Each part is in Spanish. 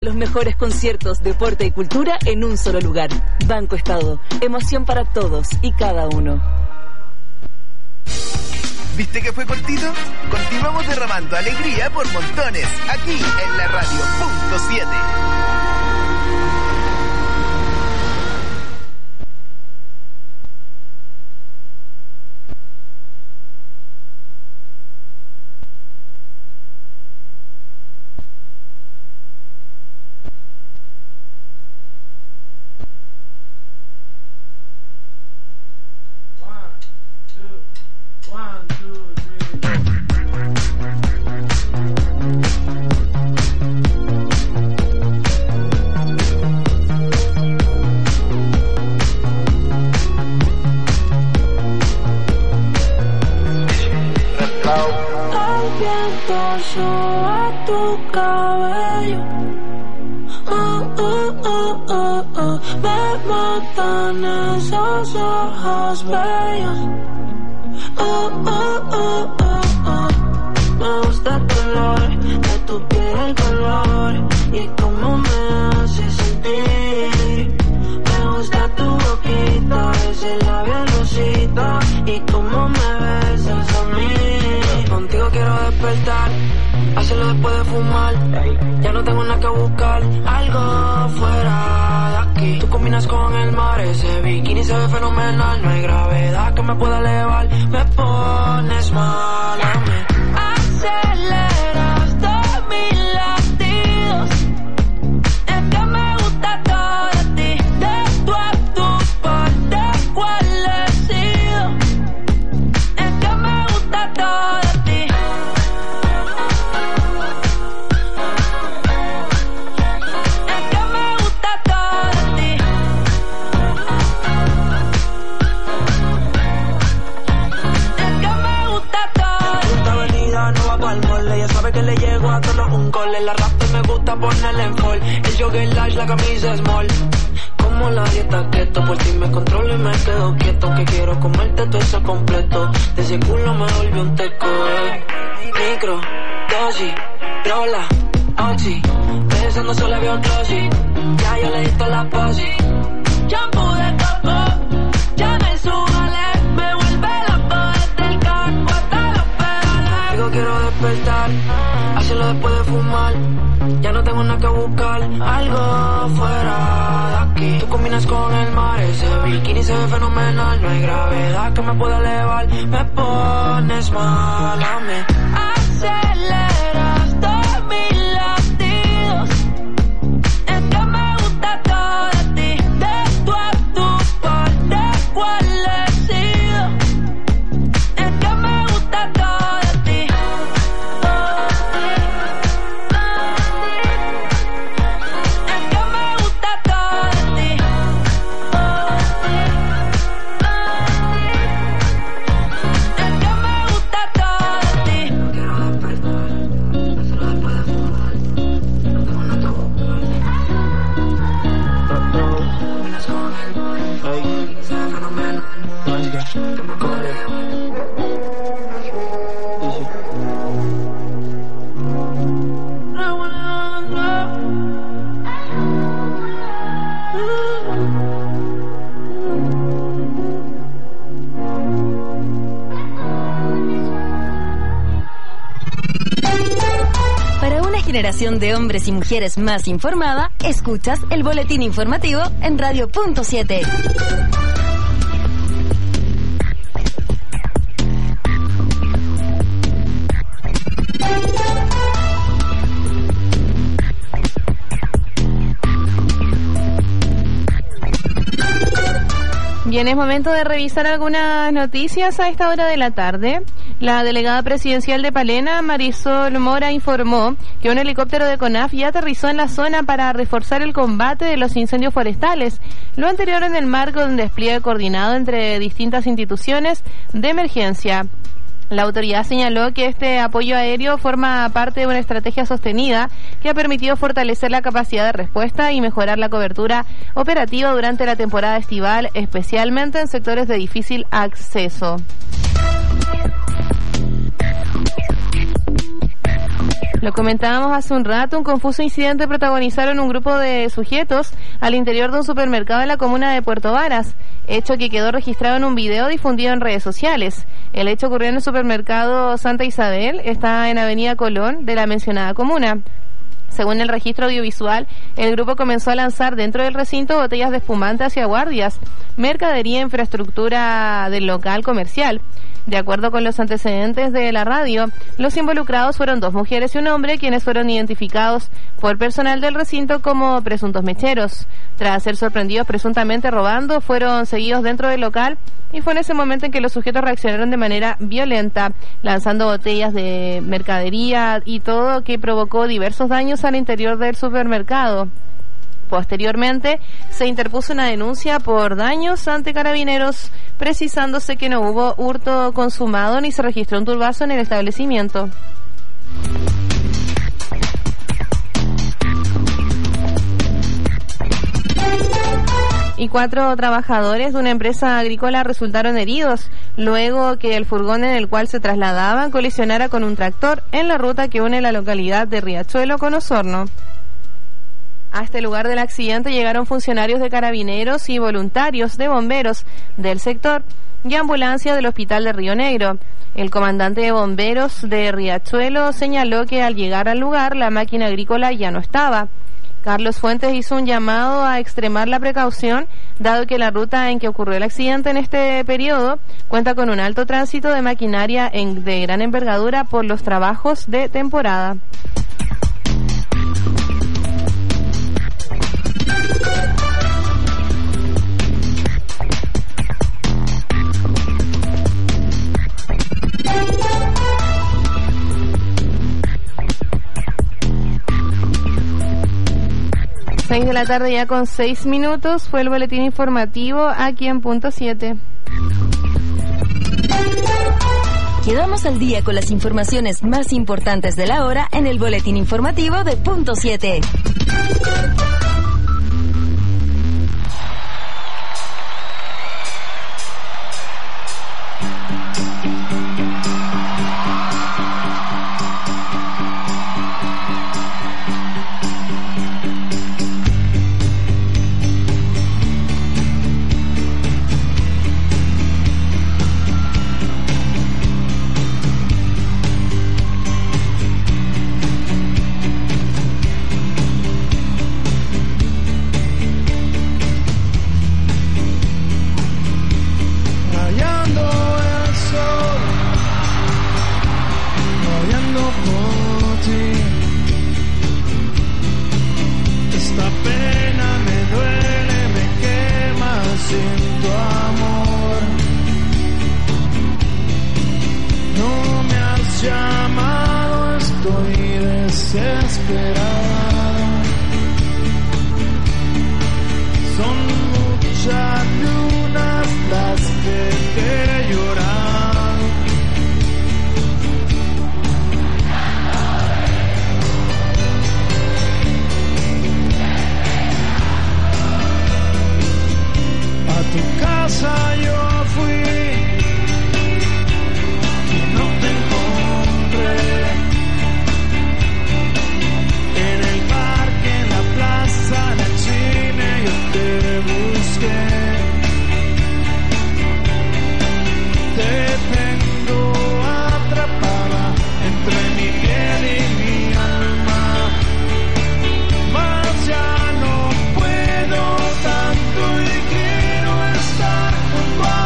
Los mejores conciertos, deporte y cultura en un solo lugar. Banco Estado. Emoción para todos y cada uno. ¿Viste que fue cortito? Continuamos derramando alegría por montones, aquí en la radio Punto 7. De hombres y mujeres más informada, escuchas el boletín informativo en Radio Punto 7. Bien, es momento de revisar algunas noticias a esta hora de la tarde. La delegada presidencial de Palena, Marisol Mora, informó que un helicóptero de CONAF ya aterrizó en la zona para reforzar el combate de los incendios forestales. Lo anterior en el marco de un despliegue coordinado entre distintas instituciones de emergencia. La autoridad señaló que este apoyo aéreo forma parte de una estrategia sostenida que ha permitido fortalecer la capacidad de respuesta y mejorar la cobertura operativa durante la temporada estival, especialmente en sectores de difícil acceso. Lo comentábamos hace un rato, un confuso incidente protagonizaron un grupo de sujetos al interior de un supermercado en la comuna de Puerto Varas, hecho que quedó registrado en un video difundido en redes sociales. El hecho ocurrió en el supermercado Santa Isabel, está en Avenida Colón de la mencionada comuna. Según el registro audiovisual, el grupo comenzó a lanzar dentro del recinto botellas de espumante hacia guardias, mercadería e infraestructura del local comercial. De acuerdo con los antecedentes de la radio, los involucrados fueron 2 mujeres y un hombre, quienes fueron identificados por personal del recinto como presuntos mecheros. Tras ser sorprendidos presuntamente robando, fueron seguidos dentro del local y fue en ese momento en que los sujetos reaccionaron de manera violenta, lanzando botellas de mercadería y todo, que provocó diversos daños al interior del supermercado. Posteriormente, se interpuso una denuncia por daños ante Carabineros, precisándose que no hubo hurto consumado ni se registró un turbazo en el establecimiento. Y 4 trabajadores de una empresa agrícola resultaron heridos luego que el furgón en el cual se trasladaban colisionara con un tractor en la ruta que une la localidad de Riachuelo con Osorno. A este lugar del accidente llegaron funcionarios de Carabineros y voluntarios de bomberos del sector y ambulancia del Hospital de Río Negro. El comandante de bomberos de Riachuelo señaló que al llegar al lugar la máquina agrícola ya no estaba. Carlos Fuentes hizo un llamado a extremar la precaución, dado que la ruta en que ocurrió el accidente en este periodo cuenta con un alto tránsito de maquinaria de gran envergadura por los trabajos de temporada. Seis de la tarde ya con 6 minutos, fue el boletín informativo aquí en Punto 7. Quedamos al día con las informaciones más importantes de la hora en el boletín informativo de Punto 7. Tanto y quiero estar junto a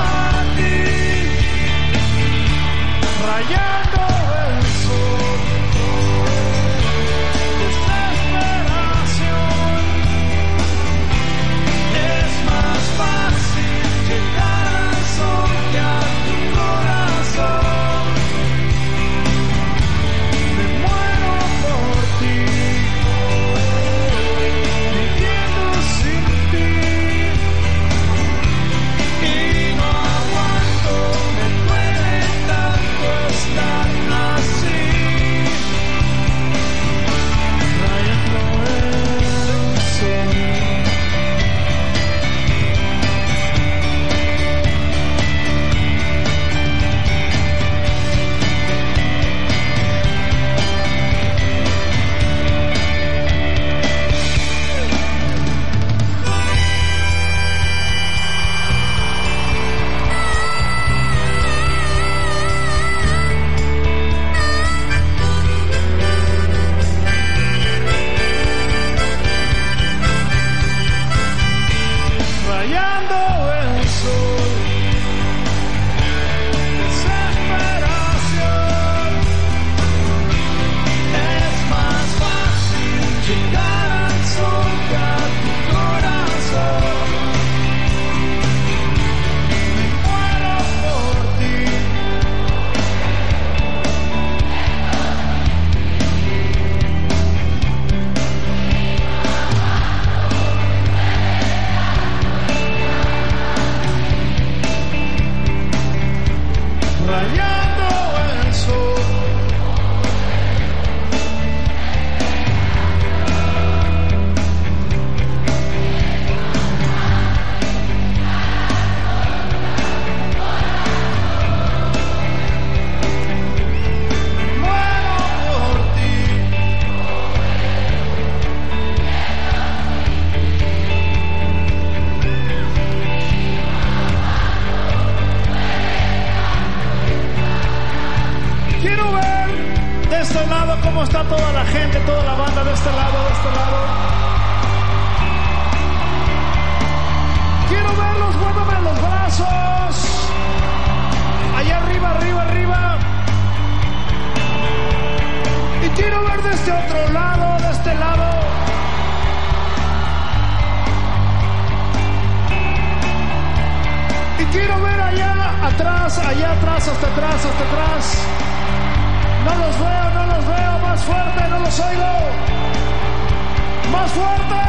quiero ver allá atrás, hasta atrás. No los veo, más fuerte, no los oigo. Más fuerte.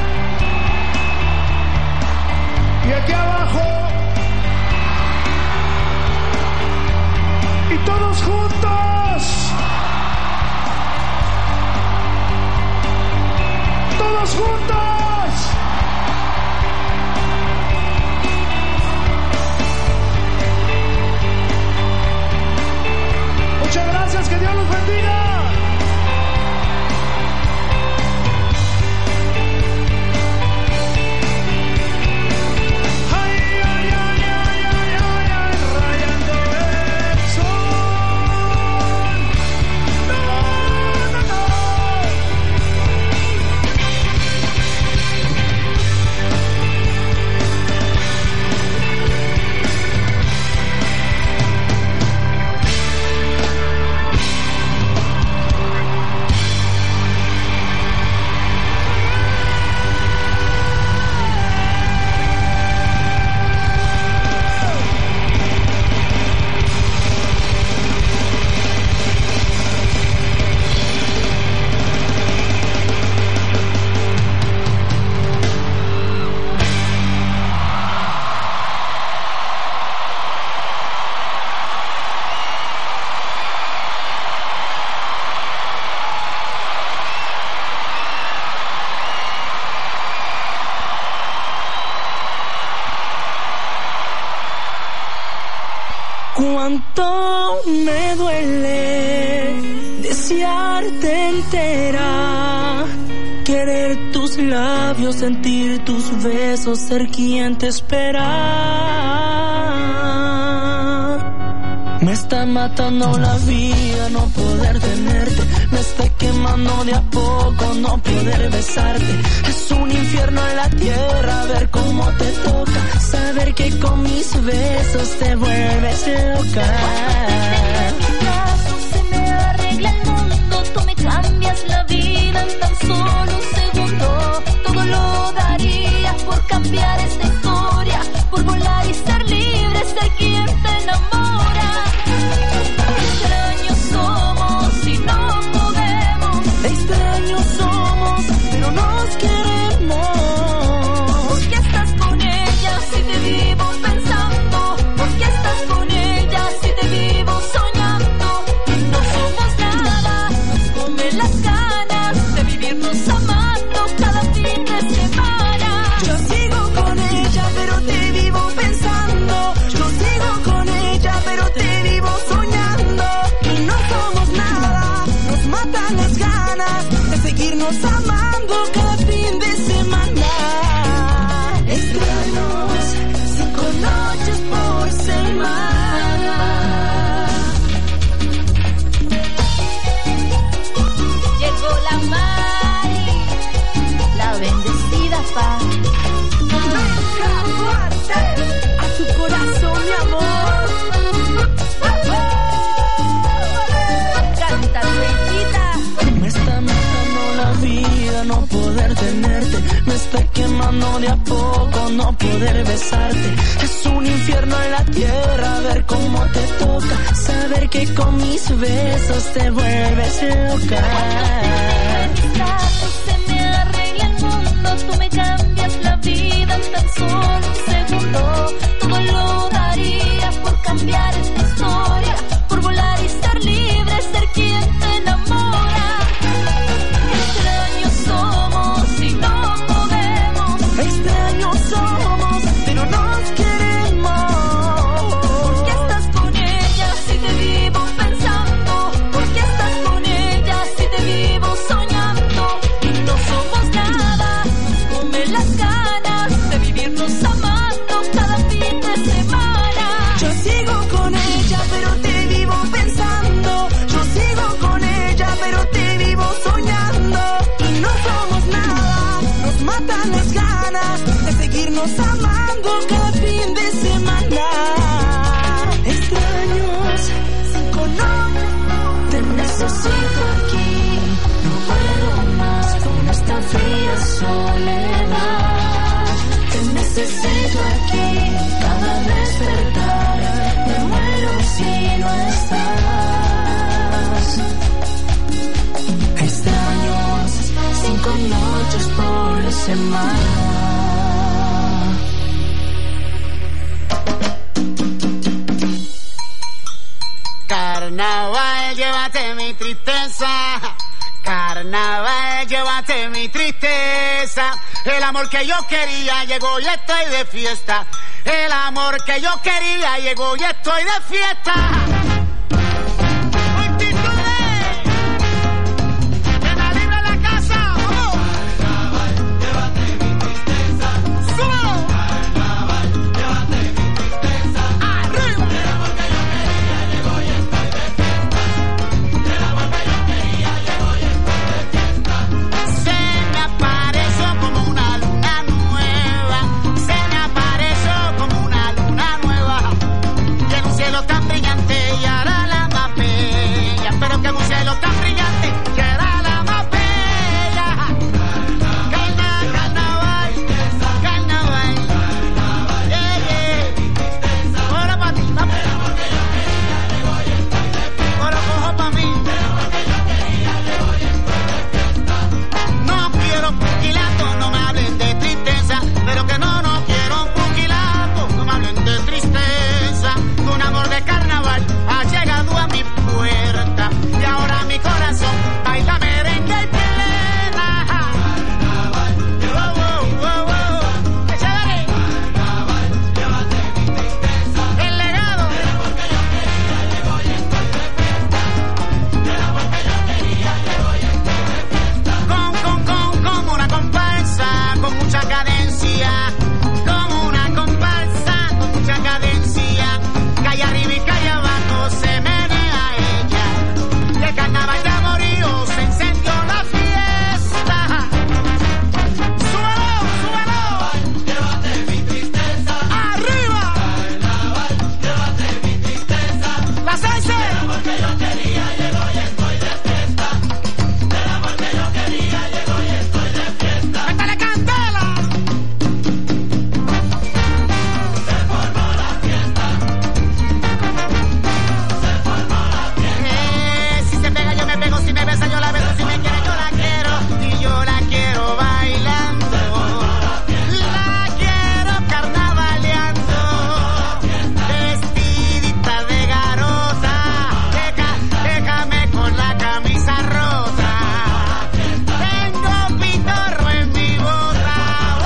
Y aquí abajo. Y todos juntos. Todos juntos. Muchas gracias, que Dios los bendiga. Cuánto me duele desearte entera, querer tus labios, sentir tus besos, ser quien te espera. Me está matando la vida no poder tenerte, me está quemando de a poco no poder besarte. Es un infierno en la tierra ver cómo te toca, saber que con mis besos te vuelves loca. Se me arregla el mundo, tú me cambias la vida en tan solo un segundo. Todo lo daría por cambiar esta historia, por volar y ser libre, ser quien te enamora. Extraños somos y no podemos, extraños somos pero nos queremos. ¿Por qué estás con ella si te vivo pensando? ¿Por qué estás con ella si te vivo soñando? Y no somos nada, nos comen las ganas de vivirnos amando cada fin de semana. Yo sigo con ella pero te vivo pensando, yo sigo con ella pero te vivo soñando. Y no somos nada, nos matan las ganas de seguirnos amando cada fin de semana. Extraños 5 noches por semana. Llegó la Mari, la bendecida paz. Venga fuerte a tu corazón, mi amor. Canta, bendita. Me está matando la vida no poder tenerte, me está quemando de a poco no poder besarte. Es un infierno en la tierra ver cómo te toca, saber que con mis besos te vuelves loca. Se me arregla el mundo, tú me cambias la vida en tan solo un segundo. Todo lo daría por cambiar esta historia, por volar y ser libre, ser quien te enamora. Extraños somos y no podemos, extraños somos pero nos queremos. ¿Por qué estás con ella si te vivo pensando? ¿Por qué estás con ella si te vivo soñando? Y no somos nada, nos comen las ganas de vivirnos amando cada fin de semana. Yo sigo con ella pero te vivo pensando, yo sigo con ella pero te vivo soñando. Y no somos nada, nos matan las ganas de seguirnos amando cada fin de semana. Extraños 5 noches, te necesito aquí, no puedo más con esta fría soledad. Te necesito necesito aquí, cada despertar, me muero si no estás. Extraños 5 noches por semana. Carnaval, llévate mi tristeza. Carnaval, llévate mi tristeza. El amor que yo quería llegó y estoy de fiesta. El amor que yo quería llegó y estoy de fiesta. Multitudes, llena libre la casa. ¡Vamos! Carnaval, llévate mi tristeza. ¡Súbelo! Carnaval, llévate mi tristeza. ¡Arriba! El amor que yo quería llegó y estoy de fiesta. El amor que yo quería llegó y estoy de fiesta. Se me apareció como una luna nueva. Se me apareció como una luna nueva. Y en un cielo tan brillante y ahora la más bella. Pero que en un cielo tan brillante y ahora la más bella. Carnaval, carnaval, yeah, yeah. Ahora pa' ti, vamos. Ahora cojo pa' mí. No quiero puquilato, no me hablen de tristeza. Pero que no quiero un puquilato, no me hablen de tristeza. Un amor de carnaval ha llegado a mi puerta. Y ahora mi corazón baila merengue y plena. Carnaval, ¡qué chévere! Carnaval, llévate mi tristeza. El legado. El amor que yo quería llegó y estoy de fiesta. El amor que yo quería llegó y estoy de fiesta. Como una comparsa con mucha cadencia. Como una comparsa con mucha cadencia. Calle arriba y calle abajo se menea ella. De carnaval de amorío se encendió la fiesta. ¡Súbelo, súbelo! Llévate mi tristeza. ¡Arriba! Carnaval, llévate mi tristeza. ¡La salsa! El amor que yo quería llegó y estoy de fiesta. El amor que yo quería llegó y estoy de fiesta. ¡Métale candela! Se formó la fiesta. Si se pega yo me pego, si me besa yo la beso, si me quiere yo la quiero y yo la quiero bailando. La quiero carnavaleando, vestidita de garota. Déjame con la camisa rota. Tengo pitorro en mi bota.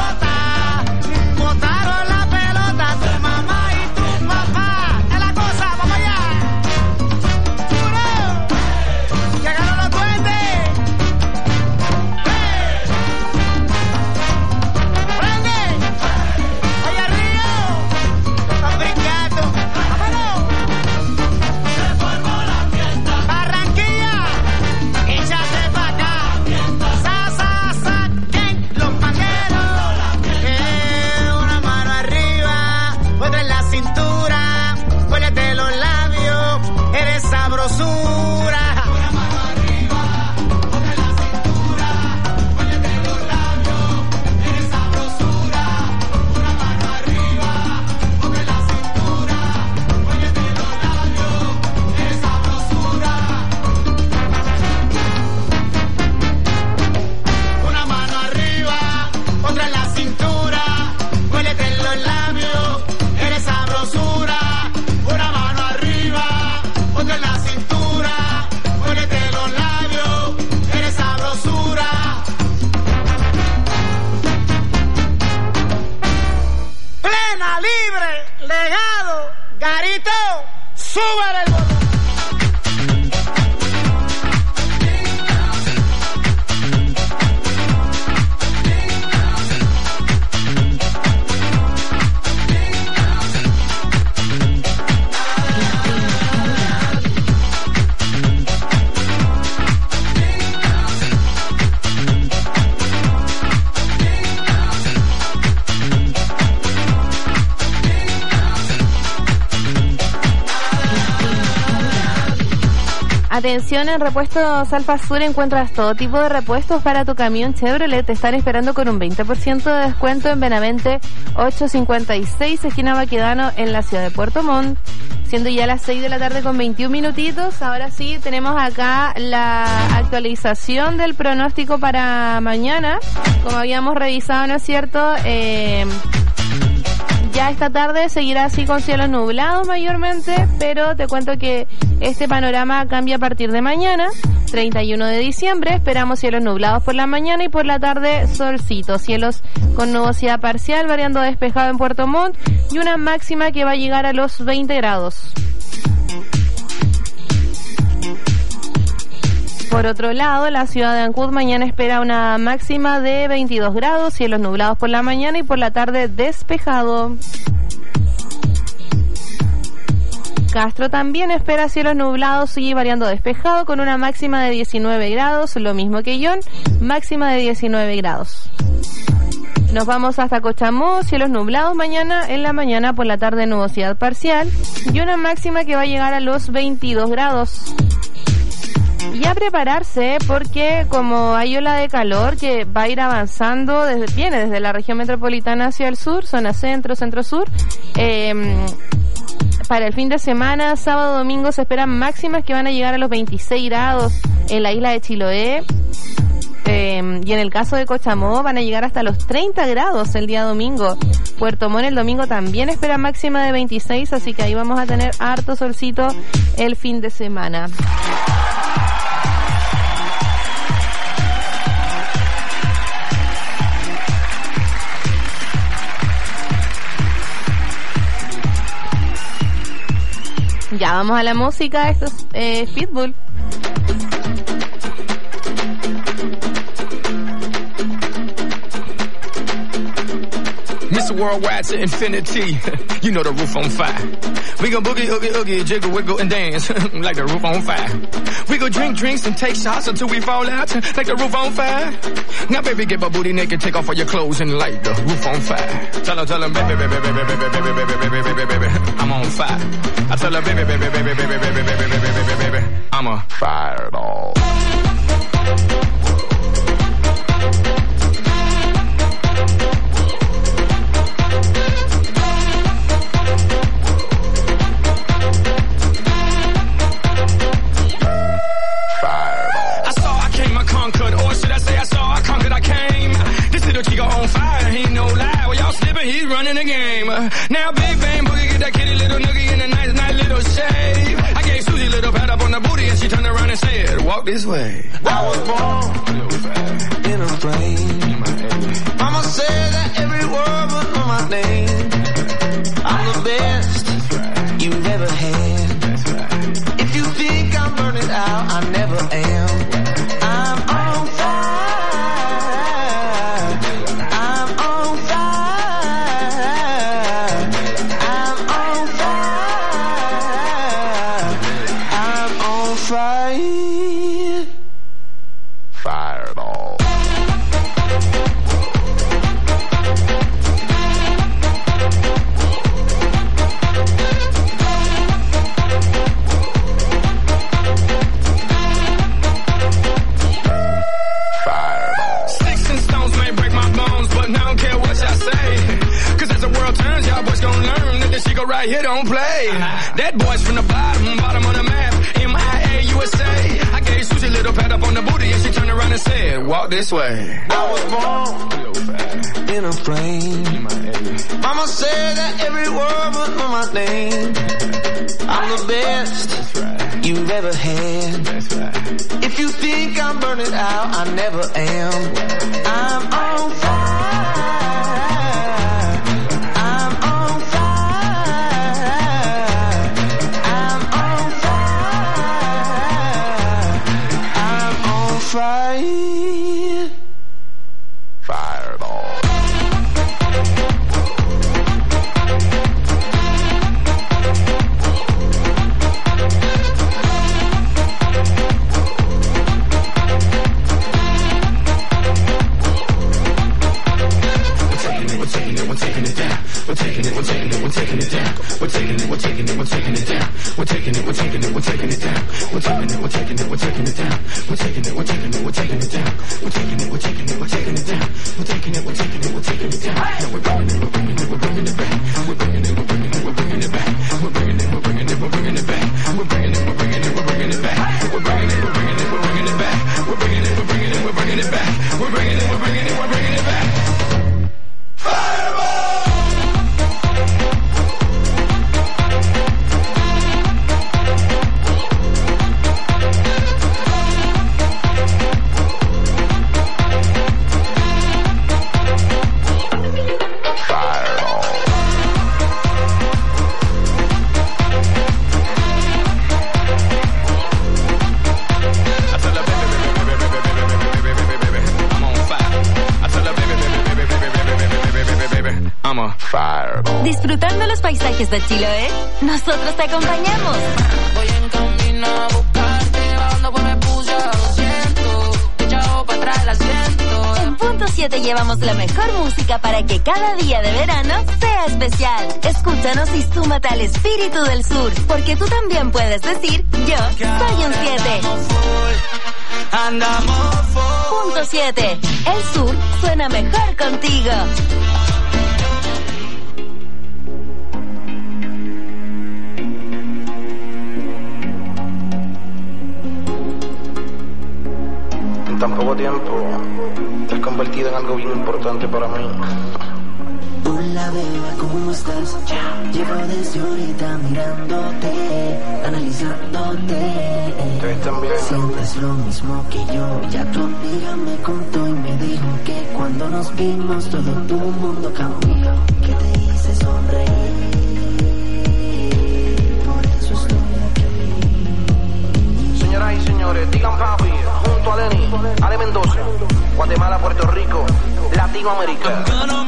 Botaron la pelota tu mamá y tu papá. Es la cosa, vamos allá. Llegaron los duendes. Prende. Allá arriba. Están brincando. Vámonos. Se formó la fiesta. Barranquilla. Échate pa' acá. Saquen los mangueros. Una mano arriba, otra en la cintura. Huélete los labios. Eres sabrosura. Una mano arriba, otra en la cintura. Huélete los labios. Eres sabrosura. Una mano arriba, otra en la cintura. Huélete los labios. Eres sabrosura. Una mano arriba, otra en la cintura. Huélete los labios. Eres sabrosura. Una mano arriba, otra en la cintura. Huélete los labios. Eres sabrosura. Plena, libre, legado, garito, súbele el botón. Atención, en Repuestos Alfa Sur encuentras todo tipo de repuestos para tu camión Chevrolet. Te están esperando con un 20% de descuento en Benavente 856, esquina Baquedano, en la ciudad de Puerto Montt. Siendo ya las 6 de la tarde con 21 minutitos, ahora sí tenemos acá la actualización del pronóstico para mañana. Como habíamos revisado, ¿no es cierto? Ya esta tarde seguirá así con cielos nublados mayormente, pero te cuento que este panorama cambia a partir de mañana, 31 de diciembre. Esperamos cielos nublados por la mañana y por la tarde solcito, cielos con nubosidad parcial, variando despejado en Puerto Montt y una máxima que va a llegar a los 20 grados. Por otro lado, la ciudad de Ancud mañana espera una máxima de 22 grados, cielos nublados por la mañana y por la tarde despejado. Castro también espera cielos nublados y variando despejado con una máxima de 19 grados, lo mismo que Ion, máxima de 19 grados. Nos vamos hasta Cochamó, cielos nublados mañana, en la mañana, por la tarde nubosidad parcial y una máxima que va a llegar a los 22 grados. Y a prepararse porque como hay ola de calor que va a ir avanzando, viene desde la región metropolitana hacia el sur, zona centro, centro-sur, para el fin de semana, sábado, domingo, se esperan máximas que van a llegar a los 26 grados en la isla de Chiloé. Y en el caso de Cochamó van a llegar hasta los 30 grados el día domingo. Puerto Montt el domingo también espera máxima de 26, así que ahí vamos a tener harto solcito el fin de semana. Ya vamos a la música, esto es Pitbull. Mr. Worldwide to infinity, you know the roof on fire. We go boogie, oogie, oogie, jiggle, wiggle, and dance like the roof on fire. We go drink drinks and take shots until we fall out like the roof on fire. Now baby, get my booty naked, take off all your clothes and light the roof on fire. Tell him, baby, baby, baby, baby, baby, baby, baby, baby, baby, baby, I'm on fire. I tell her, baby, baby, baby, baby, baby, baby, baby, baby, baby, baby, I'm a fireball. He's running the game. Now Big Bang Boogie get that kitty little noogie in a nice, nice little shave. I gave Susie a little pat up on the booty and she turned around and said, walk this way. I was born in a flame. Mama said that every word was on my name. I'm the best you've ever had. If you think I'm burning out, I never am. I'm on fire. Fireball. Sticks and stones may break my bones, but I don't care what y'all say. Cause as the world turns, y'all boys gon' learn that this shit go right here don't play. That boy's from the bottom of the map, MIA, USA. I gave Susie a little pat up on the booty and she turned around and said, walk this way. I was born in a flame. Mama said that every word was on my name. I'm the best you've ever had. If you think I'm burning out, I never am. I'm on fire. I'm on fire. I'm on fire. I'm on fire. Fireball. We're taking it down. We're taking it down. We're taking it down. We're taking it down. We're taking it down. Disfrutando los paisajes de Chiloé, nosotros te acompañamos. Voy en camino a buscarte, bajando por el puse a 200, echado para atrás el asiento. En Punto 7 llevamos la mejor música para que cada día de verano sea especial. Escúchanos y súmate al espíritu del sur, porque tú también puedes decir, yo soy un 7. Andamos full. Punto 7, el sur suena mejor contigo. Tan poco tiempo te has convertido en algo bien importante para mí. Hola beba, ¿cómo estás? Llevo desde ahorita mirándote, analizándote. Te ves tan bien. Sientes lo mismo que yo. Ya tu amiga me contó y me dijo que cuando nos vimos todo tu mundo cambió. Que te hice sonreír, por eso estoy aquí. Señoras y señores, digan papi, junto a Lenny, Ale Mendoza, Guatemala, Puerto Rico, Latinoamérica.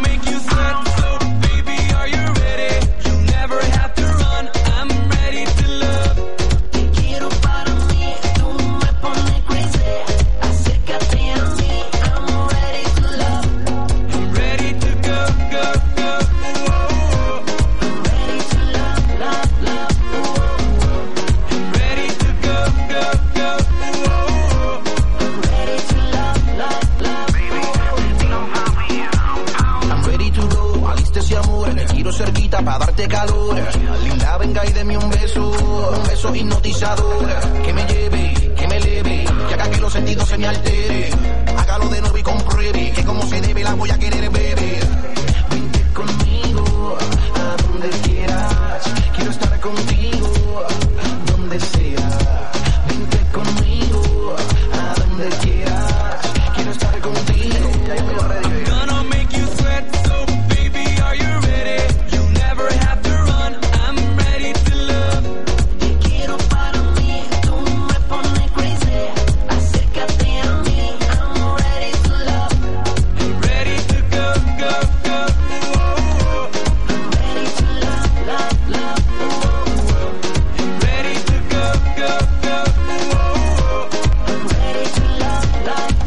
Para darte calor, linda, venga y deme un beso hipnotizador, que me lleve, que me eleve, que haga que los sentidos se me alteren, hágalo de nuevo y compruebe, que como se debe la voy a querer beber. Vente conmigo, a donde quieras, quiero estar contigo, donde sea. Vente conmigo, a donde quieras, quiero estar contigo. Gonna make you sweat, so baby, are you ready? Have to run, I'm ready to love. Te quiero para mí, tú me pones crazy. Acércate a mí, I'm ready to love. I'm ready to go, go, go. I'm ready to love, love, love. I'm ready to go, go, go. I'm ready to love, love,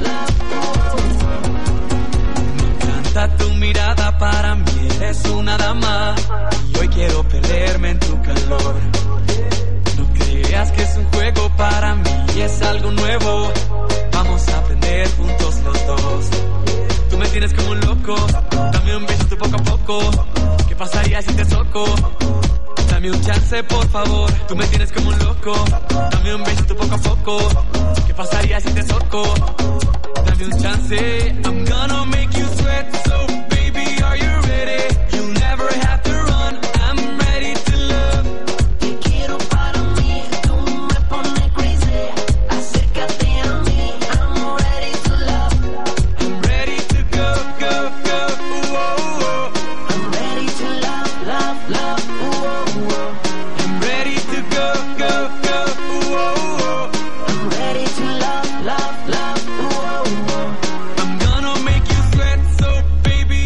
love. Me encanta tu mirada, para mí eres una dama. Hoy quiero perderme en tu calor. No creas que es un juego, para mí es algo nuevo. Vamos a aprender juntos los dos. Tú me tienes como un loco, dame un beso tú poco a poco. ¿Qué pasaría si te toco? Dame un chance por favor. Tú me tienes como un loco, dame un beso tú poco a poco. ¿Qué pasaría si te toco? Dame un chance. I'm gonna make you sweat, so baby, are you ready? You'll never have to run, I'm ready to love. Te quiero para mí, tú me pones crazy. Acércate a mí, I'm ready to love. I'm ready to go, go, go. Whoa. I'm ready to love, love, love. Whoa. I'm ready to go, go, go. Whoa. I'm ready to love, love, love. Whoa. I'm gonna make you sweat, so baby,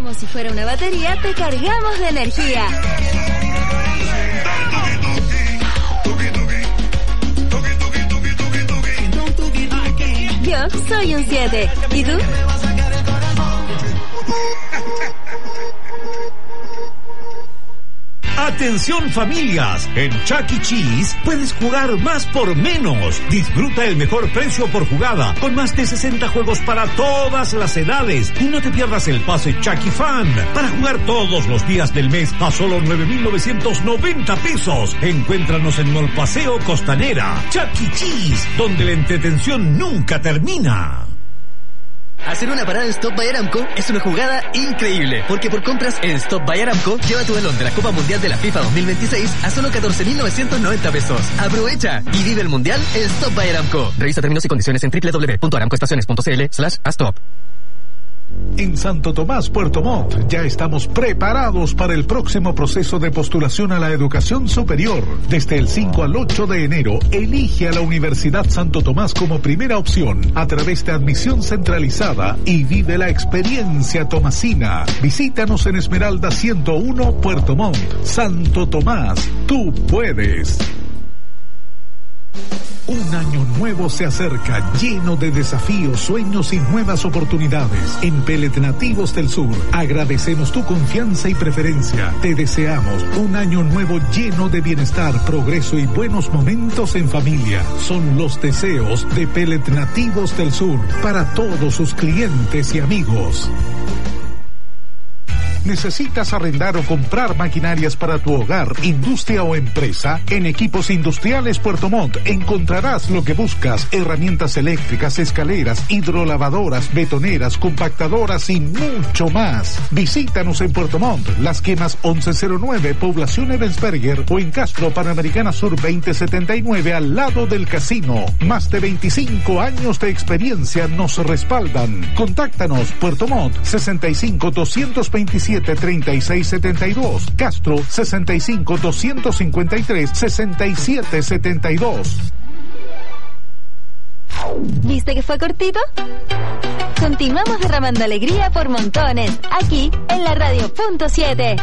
Como si fuera una batería, te cargamos de energía. Yo soy un 7. ¿Y tú? Atención familias, en Chuck E. Cheese puedes jugar más por menos. Disfruta el mejor precio por jugada, con más de 60 juegos para todas las edades. Y no te pierdas el pase Chuck E. Fan, para jugar todos los días del mes a solo 9,990 pesos. Encuéntranos en Mall Paseo Costanera. Chuck E. Cheese, donde la entretención nunca termina. Hacer una parada en Stop by Aramco es una jugada increíble, porque por compras en Stop by Aramco, lleva tu balón de la Copa Mundial de la FIFA 2026 a solo 14,990 pesos. Aprovecha y vive el Mundial en Stop by Aramco. Revisa términos y condiciones en www.aramcoestaciones.cl/stop. En Santo Tomás, Puerto Montt, ya estamos preparados para el próximo proceso de postulación a la educación superior. Desde el 5 al 8 de enero, elige a la Universidad Santo Tomás como primera opción a través de admisión centralizada y vive la experiencia tomasina. Visítanos en Esmeralda 101, Puerto Montt. Santo Tomás, tú puedes. Un año nuevo se acerca, lleno de desafíos, sueños y nuevas oportunidades. En Pellet Nativos del Sur, agradecemos tu confianza y preferencia. Te deseamos un año nuevo lleno de bienestar, progreso y buenos momentos en familia. Son los deseos de Pellet Nativos del Sur para todos sus clientes y amigos. ¿Necesitas arrendar o comprar maquinarias para tu hogar, industria o empresa? En Equipos Industriales Puerto Montt encontrarás lo que buscas: herramientas eléctricas, escaleras, hidrolavadoras, betoneras, compactadoras y mucho más. Visítanos en Puerto Montt, Las Quemas 1109, Población Ebensberger, o en Castro, Panamericana Sur 2079, al lado del casino. Más de 25 años de experiencia nos respaldan. Contáctanos: Puerto Montt 65 227 3672, Castro 65 253 6772. ¿Viste que fue cortito? Continuamos derramando alegría por montones, aquí en la Radio Punto 7.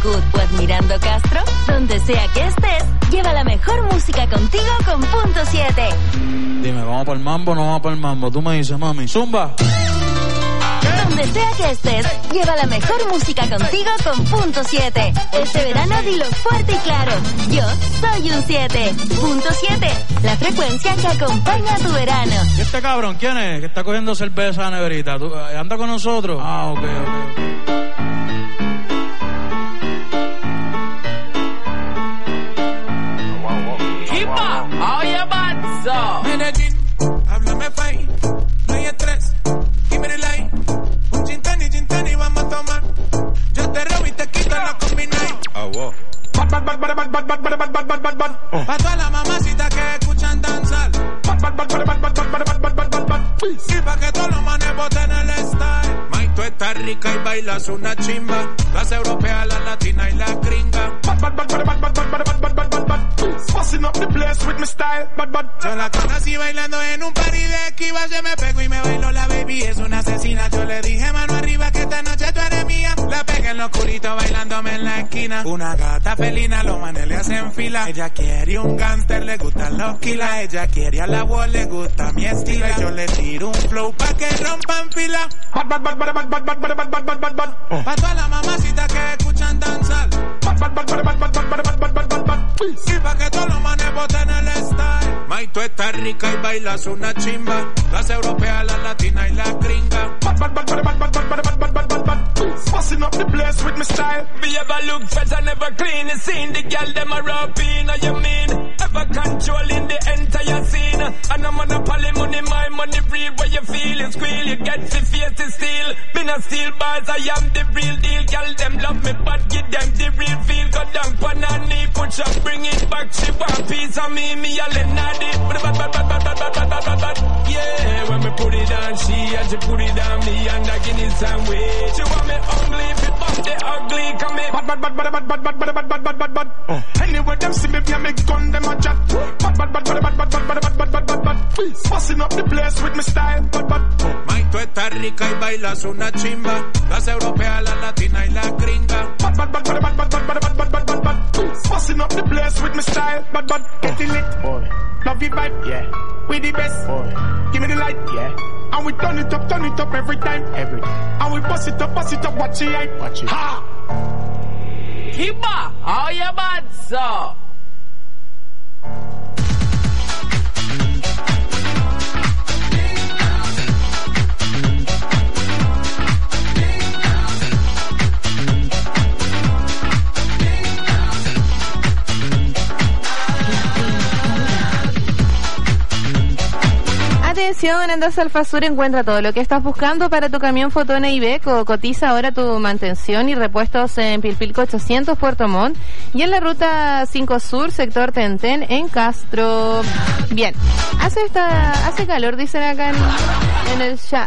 Chubut o admirando Castro, donde sea que estés, lleva la mejor música contigo con Punto 7. Dime, ¿vamos para el mambo o no vamos para el mambo? Tú me dices, mami, zumba. Donde sea que estés, lleva la mejor música contigo con Punto 7. Este verano dilo fuerte y claro. Yo soy un 7. Punto 7, la frecuencia que acompaña a tu verano. ¿Y este cabrón quién es? Que está cogiendo cerveza a la neverita. ¿Tú, anda con nosotros? Ah, ok. Keepa, oye, Banzo. Medellín, háblame fine. No hay estrés, give me the line. Un gin tonic, vamos a tomar. Yo te robo y te quito la combination. Ah, wow. Pa' todas las mamacitas que escuchan danzar. Y pa' que todos los manes boten el style. May, tú estás rica y bailas una chimba. Las europeas, las latinas y las gringas. Busting up the place with my style. Yo la conocí bailando en un party de esquivas. Yo me pego y me bailo, la baby es una asesina. Yo le dije mano arriba que esta noche tú eres mía. La pegué en lo oscurito bailándome en la esquina. Una gata felina, los manes le hacen fila. Ella quiere un gangster, le gustan los kilas. Ella quiere a la wall, le gusta mi estilo. Y yo le tiro un flow pa' que rompan fila. Pa' todas las mamacitas que escuchan danzar. Y pa' que todos los manes boten el style. May, tú estás rica y bailas una chimba. Las europeas, las latinas y las gringas. Busting up the place with my style. Be ever look fresh and never clean. You seen the girl them a rapping, you mean? Ever controlling the entire scene. And I'm on a poly money, my money real. Where you feel it squeal, you get the face to steal. Been a steel bars, I am the real deal. Girl them love me, but give them the real feel. Go down on her knee, put up, bring it back. She want piece of me a lenadi. Yeah, when me put it on she and she put it on me and I give it some way. She want me ugly, if it bump the ugly, come here. Anyway, them see me, yeah, me gun, them a chat. Busting up the place with my style. May, tú estás rica y bailas una chimba. Las europeas, las latinas y las gringas. Busting up the place with my style. Getting lit, boy. Love your vibe, yeah. We the best, boy. Give me the light, yeah. And we turn it up every time. And we bust it up, watch it, hype. Watch it. Ha! Keepa, oye, Banzo. Atención, Endas Alfasur encuentra todo lo que estás buscando para tu camión Fotona Iveco. Cotiza ahora tu mantención y repuestos en Pilpilco 800 Puerto Montt y en la ruta 5 Sur, sector Tentén en Castro. Bien, hace calor, dicen acá en el chat.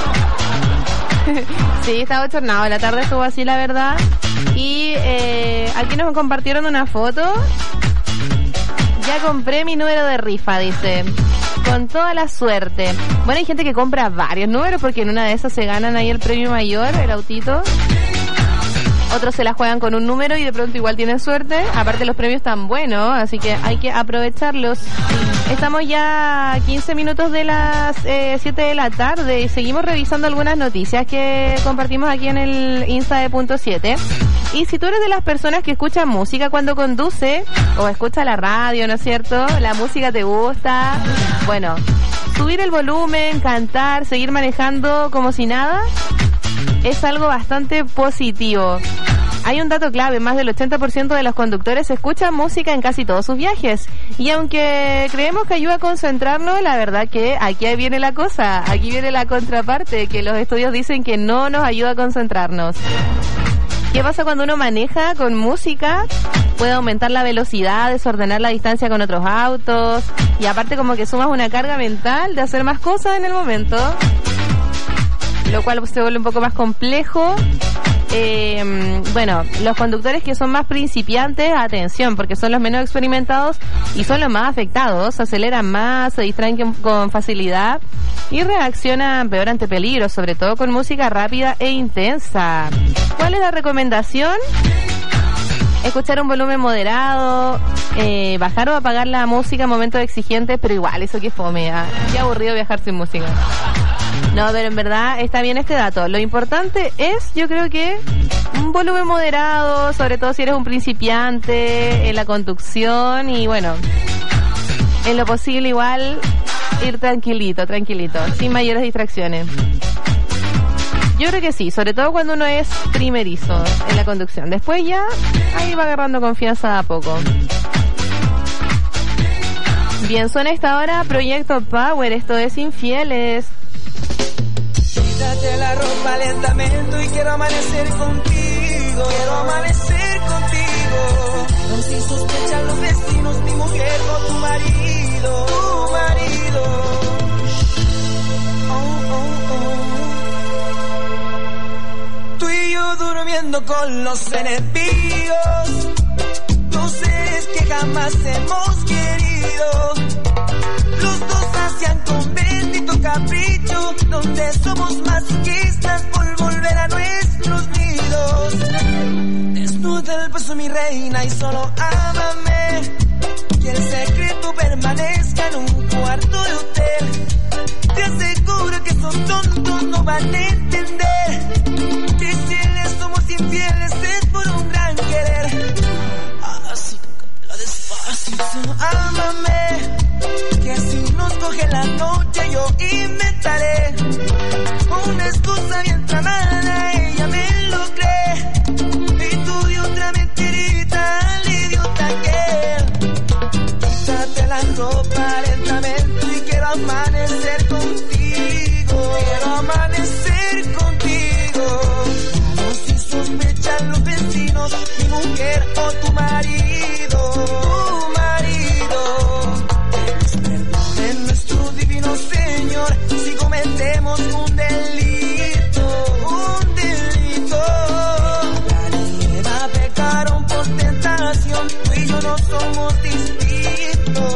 Sí, estaba bochornado, la tarde estuvo así, la verdad. Y aquí nos compartieron una foto. Ya compré mi número de rifa, dice. Con toda la suerte. Bueno, hay gente que compra varios números porque en una de esas se ganan ahí el premio mayor, el autito. Otros se la juegan con un número y de pronto igual tienen suerte. Aparte los premios están buenos, así que hay que aprovecharlos. Estamos ya a 15 minutos de las 7 de la tarde y seguimos revisando algunas noticias que compartimos aquí en el Insta de Punto 7. Y si tú eres de las personas que escuchan música cuando conduce o escucha la radio, ¿no es cierto? La música te gusta. Bueno, subir el volumen, cantar, seguir manejando como si nada es algo bastante positivo. Hay un dato clave, más del 80% de los conductores escuchan música en casi todos sus viajes. Y aunque creemos que ayuda a concentrarnos, la verdad que aquí viene la cosa, aquí viene la contraparte, que los estudios dicen que no nos ayuda a concentrarnos. ¿Qué pasa cuando uno maneja con música? Puede aumentar la velocidad, desordenar la distancia con otros autos y aparte como que sumas una carga mental de hacer más cosas en el momento, lo cual se vuelve un poco más complejo. Bueno, los conductores que son más principiantes, atención, porque son los menos experimentados y son los más afectados, aceleran más, se distraen con facilidad y reaccionan peor ante peligros, sobre todo con música rápida e intensa. ¿Cuál es la recomendación? escuchar un volumen moderado, bajar o apagar la música en momentos exigentes, pero igual, eso que fome, qué aburrido viajar sin música. No, pero en verdad está bien este dato. Lo importante es, yo creo que un volumen moderado, sobre todo si eres un principiante en la conducción y bueno, en lo posible igual ir tranquilito, sin mayores distracciones. Yo creo que sí, sobre todo cuando uno es primerizo en la conducción. Después ya ahí va agarrando confianza a poco. Bien, suena esta hora Proyecto Power, esto es Infieles. Quítate la ropa lentamente y quiero amanecer contigo. Quiero amanecer contigo. No sin sospechar los vecinos, mi mujer o tu marido. Tu marido. Oh, oh, oh. Tú y yo durmiendo con los enemigos. Dos seres que jamás hemos querido. Los dos hacían con bendito capricho, donde somos masoquistas por volver a nuestros nidos. Desnuda el beso, mi reina, y solo ámame. Que el secreto permanezca en un cuarto de hotel. Te aseguro que esos tontos no van a entender que si les somos infieles es por un gran querer. Así que la despacito, ámame. Que si nos coge la noche yo inventaré una excusa bien tramada, ella me lo cree. Y tú de otra mentirita al idiota que quítate la ropa lentamente y quiero amanecer contigo. Quiero amanecer contigo. No sin sospechar los vecinos, mi mujer o tu marido. Señor, si cometemos un delito, nadie va a pecar por tentación, tú y yo no somos distintos.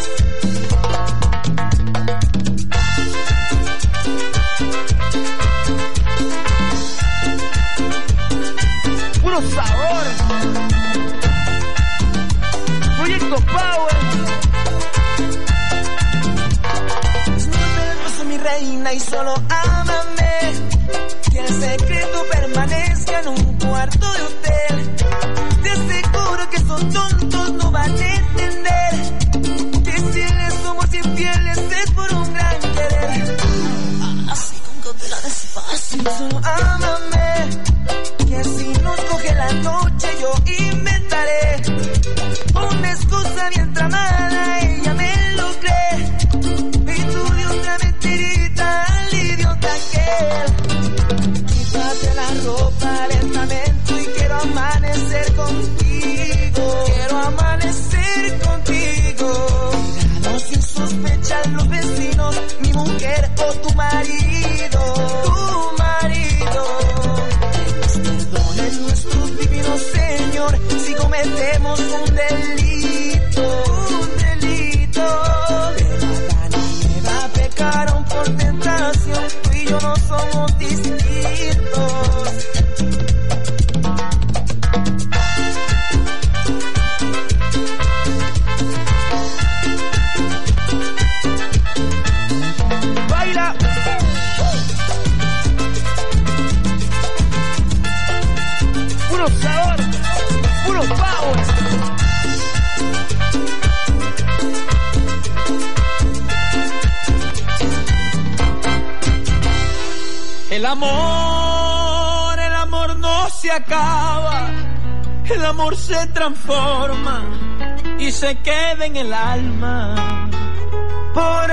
Puro sabor, Proyecto Power. Reina, y solo ámame. Que el secreto permanezca en un cuarto de hotel. Te aseguro que esos tontos no van a entender que si les somos infieles es por un gran querer. Así con cautela despacio, solo ámame. Que si nos coge la noche yo inventaré una excusa bien tramada, ella me lo cree. Y tú de otra mentirita al idiota aquel. Quítate la ropa lentamente y quiero amanecer contigo. Quiero amanecer contigo. No sin sospechar los vecinos, mi mujer o tu marido. Tu marido. Perdone nuestro divino Señor si cometemos un delito. Un delito. Pecaron por tentación, tú y yo no somos distintos. Baila. Puro sabor, puro power. El amor no se acaba, el amor se transforma y se queda en el alma. Por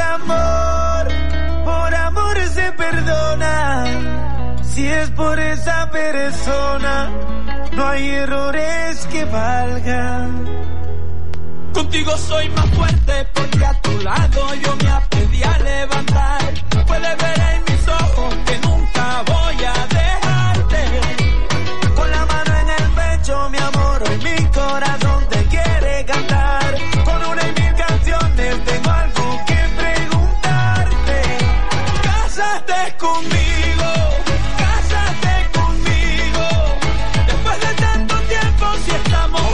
amor se perdona, si es por esa persona, no hay errores que valgan. Contigo soy más fuerte porque a tu lado yo me aprendí a levantar. Puedes ver en mis ojos que nunca voy a dejarte. Con la mano en el pecho, mi amor, hoy mi corazón te quiere cantar. Con una y mil canciones tengo algo que preguntarte. Cásate conmigo, cásate conmigo. Después de tanto tiempo si estamos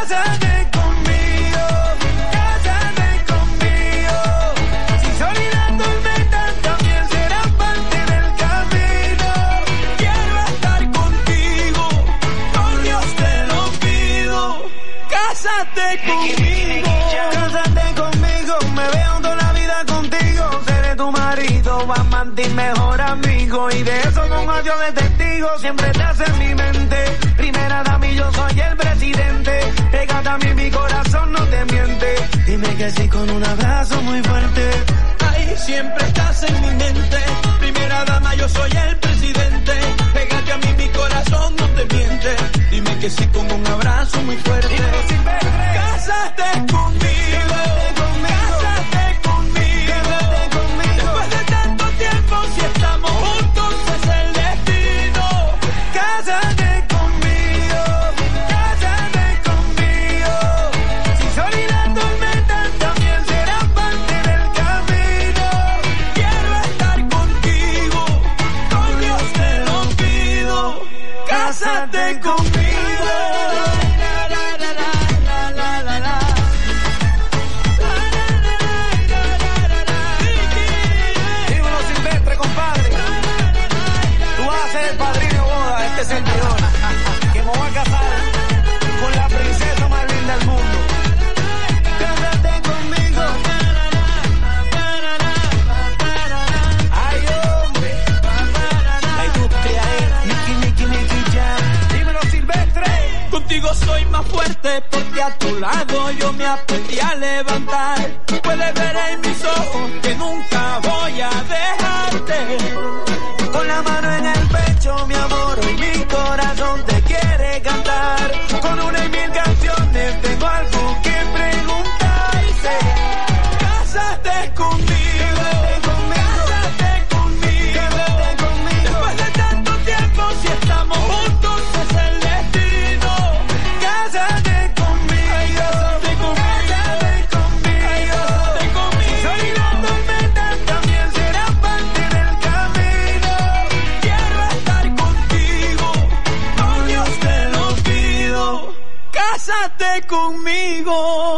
Cásate conmigo, cásate conmigo. Si sol y la tormenta también serán parte del camino. Quiero estar contigo, por Dios te lo pido. Cásate conmigo, cásate conmigo. Me veo toda la vida contigo. Seré tu marido, amante y mejor amigo. Y de eso con adiós de testigo. Siempre estás en mi mente. Primera dama y yo soy el presidente. Pégate a mí, mi corazón no te miente. Dime que sí con un abrazo muy fuerte. Ay, siempre estás en mi mente. Primera dama, yo soy el presidente. Pégate a mí, mi corazón no te miente. Dime que sí con un abrazo muy fuerte. Cásate conmigo, cásate conmigo. Después de tanto tiempo, si estamos juntos es el destino. Cásate conmigo, cásate conmigo. Si sol y la tormenta también serán parte del camino. Quiero estar contigo, con Dios te lo pido. Cásate conmigo. Dímelo, Silvestre, compadre. Tú vas a ser el padrino de boda de este servidor, que me voy a casar con la princesa más linda del mundo. Cásate conmigo. Ay, hombre. La industria es Nicky Jam. Dímelo, Silvestre. Contigo soy más fuerte porque a tu lado yo me aprendí a levantar. Puedes ver en mis ojos que nunca voy a dejarte. Con la mano en el pecho, mi amor, hoy mi corazón te quiere cantar. Con una y mil canciones tengo algo que preguntarte. Cásate conmigo, cásate conmigo. Después de tanto tiempo, si estamos juntos es el destino. Cásate conmigo, cásate conmigo. Si sol y la tormenta también será parte del camino. Quiero estar contigo, con Dios te lo pido. Cásate conmigo.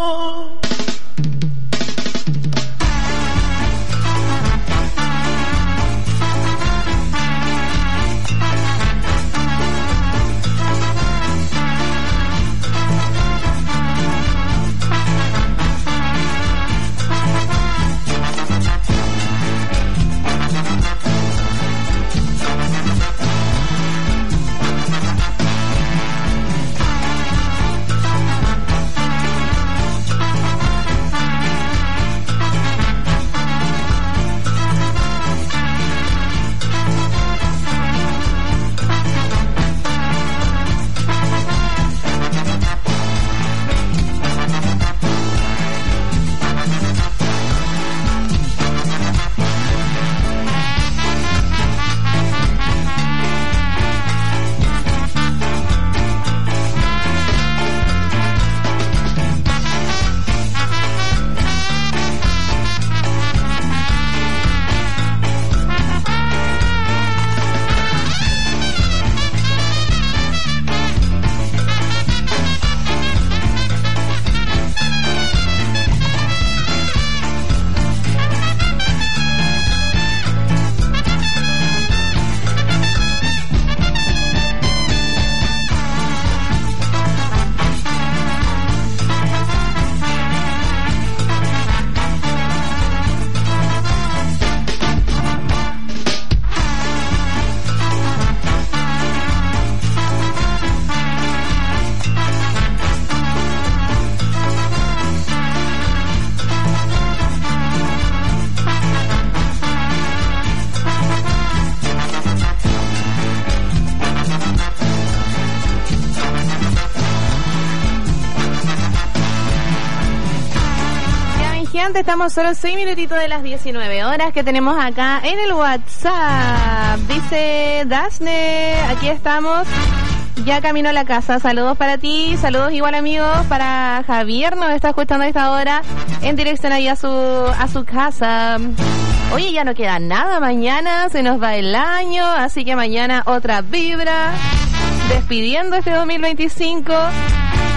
Estamos solo 6 minutitos de las 19 horas que tenemos acá en el WhatsApp. Dice Dasne, aquí estamos, ya camino a la casa. Saludos para ti, saludos igual amigos para Javier, nos está escuchando a esta hora en dirección ahí a su casa. Oye, ya no queda nada, mañana se nos va el año, así que mañana otra vibra, despidiendo este 2025.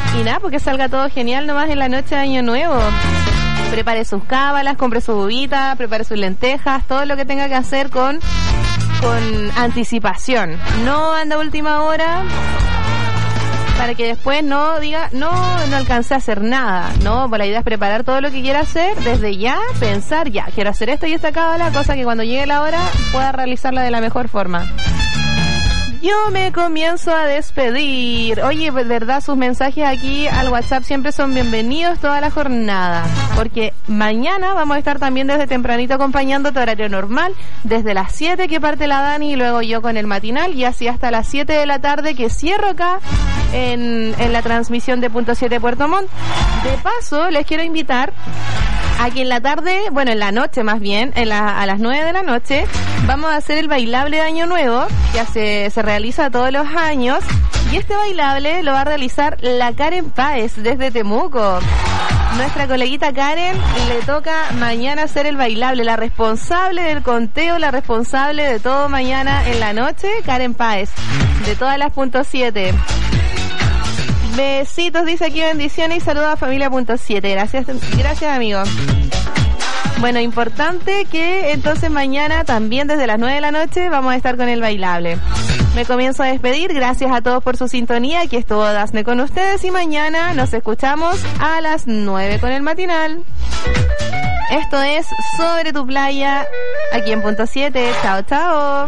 Y nada, porque salga todo genial nomás en la noche de Año Nuevo. Prepare sus cábalas, compre su bobita, prepare sus lentejas, todo lo que tenga que hacer con anticipación. No anda a última hora para que después no diga, no alcancé a hacer nada, ¿no? Pues la idea es preparar todo lo que quiera hacer desde ya, pensar, ya, quiero hacer esto y esta cábala, cosa que cuando llegue la hora pueda realizarla de la mejor forma. Yo me comienzo a despedir. Oye, verdad, sus mensajes aquí al WhatsApp siempre son bienvenidos toda la jornada, porque mañana vamos a estar también desde tempranito acompañando tu horario normal, desde las 7 que parte la Dani y luego yo con el matinal, y así hasta las 7 de la tarde que cierro acá en la transmisión de Punto 7 Puerto Montt. De paso, les quiero invitar a que en la tarde, bueno, en la noche más bien, a las 9 de la noche, vamos a hacer el bailable de Año Nuevo, que se realiza todos los años, y este bailable lo va a realizar la Karen Páez desde Temuco. Nuestra coleguita Karen le toca mañana hacer el bailable, la responsable del conteo, la responsable de todo mañana en la noche, Karen Páez, de todas las .7. Besitos, dice aquí, bendiciones y saludos a familia .7. Gracias amigo. Bueno, importante que entonces mañana también desde las 9 de la noche vamos a estar con el bailable. Me comienzo a despedir, gracias a todos por su sintonía, aquí estuvo Dafne con ustedes y mañana nos escuchamos a las 9 con el matinal. Esto es Sobre tu Playa, aquí en .7. Chao, chao.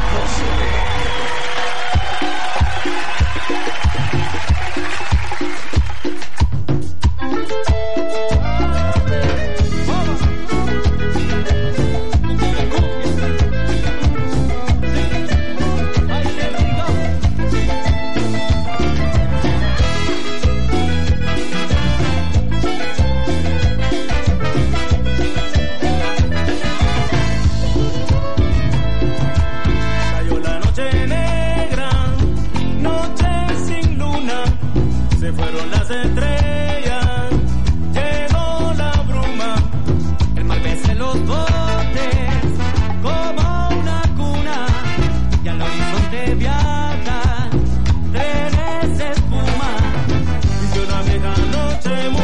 Fueron las estrellas, llegó la bruma, el mar besa los botes como una cuna, y al horizonte viajan trenes de espuma, y una vieja noche